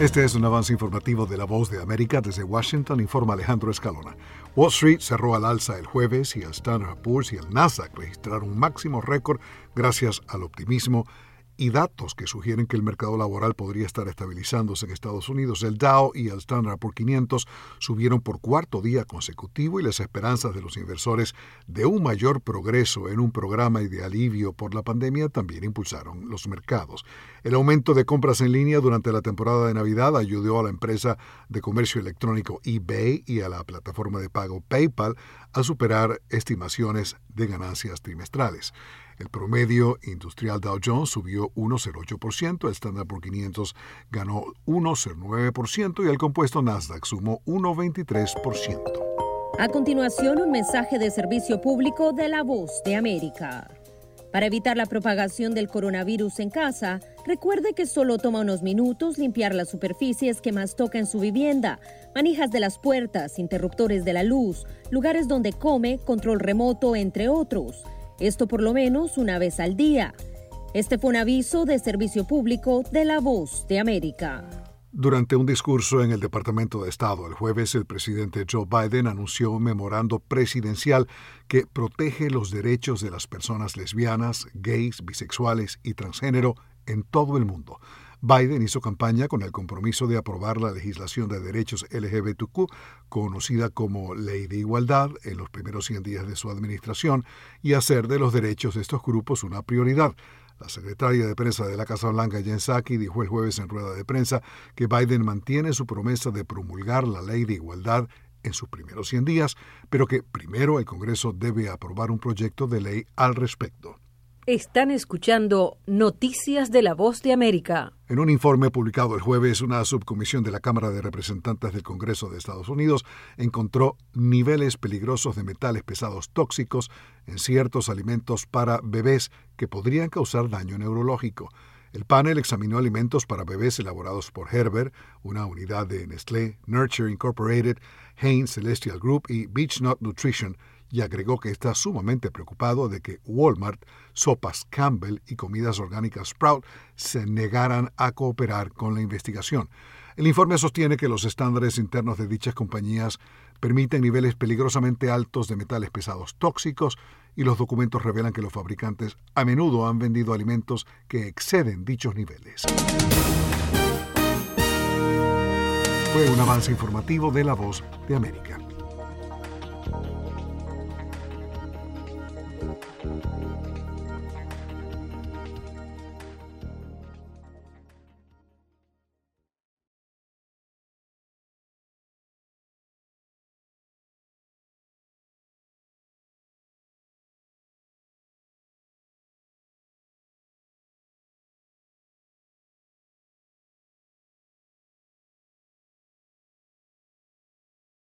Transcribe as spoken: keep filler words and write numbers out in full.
Este es un avance informativo de La Voz de América. Desde Washington informa Alejandro Escalona. Wall Street cerró al alza el jueves y el Standard and Poor's y el Nasdaq registraron un máximo récord gracias al optimismo y datos que sugieren que el mercado laboral podría estar estabilizándose en Estados Unidos. El Dow y el Standard and Poor's quinientos subieron por cuarto día consecutivo y las esperanzas de los inversores de un mayor progreso en un programa de alivio por la pandemia también impulsaron los mercados. El aumento de compras en línea durante la temporada de Navidad ayudó a la empresa de comercio electrónico eBay y a la plataforma de pago PayPal a superar estimaciones de ganancias trimestrales. El promedio industrial Dow Jones subió uno coma cero ocho por ciento, el Standard and Poor's quinientos ganó uno coma cero nueve por ciento y el compuesto Nasdaq sumó uno coma veintitrés por ciento. A continuación, un mensaje de servicio público de La Voz de América. Para evitar la propagación del coronavirus en casa, recuerde que solo toma unos minutos limpiar las superficies que más toca en su vivienda, manijas de las puertas, interruptores de la luz, lugares donde come, control remoto, entre otros. Esto por lo menos una vez al día. Este fue un aviso de servicio público de La Voz de América. Durante un discurso en el Departamento de Estado el jueves, el presidente Joe Biden anunció un memorando presidencial que protege los derechos de las personas lesbianas, gays, bisexuales y transgénero en todo el mundo. Biden hizo campaña con el compromiso de aprobar la legislación de derechos L G B T Q, conocida como Ley de Igualdad, en los primeros cien días de su administración y hacer de los derechos de estos grupos una prioridad. La secretaria de prensa de la Casa Blanca, Jen Psaki, dijo el jueves en rueda de prensa que Biden mantiene su promesa de promulgar la Ley de Igualdad en sus primeros cien días, pero que primero el Congreso debe aprobar un proyecto de ley al respecto. Están escuchando Noticias de La Voz de América. En un informe publicado el jueves, una subcomisión de la Cámara de Representantes del Congreso de Estados Unidos encontró niveles peligrosos de metales pesados tóxicos en ciertos alimentos para bebés que podrían causar daño neurológico. El panel examinó alimentos para bebés elaborados por Gerber, una unidad de Nestlé, Nurture Incorporated, Hain Celestial Group y Beech-Nut Nutrition, y agregó que está sumamente preocupado de que Walmart, Sopas Campbell y Comidas Orgánicas Sprout se negaran a cooperar con la investigación. El informe sostiene que los estándares internos de dichas compañías permiten niveles peligrosamente altos de metales pesados tóxicos y los documentos revelan que los fabricantes a menudo han vendido alimentos que exceden dichos niveles. Fue un avance informativo de La Voz de América.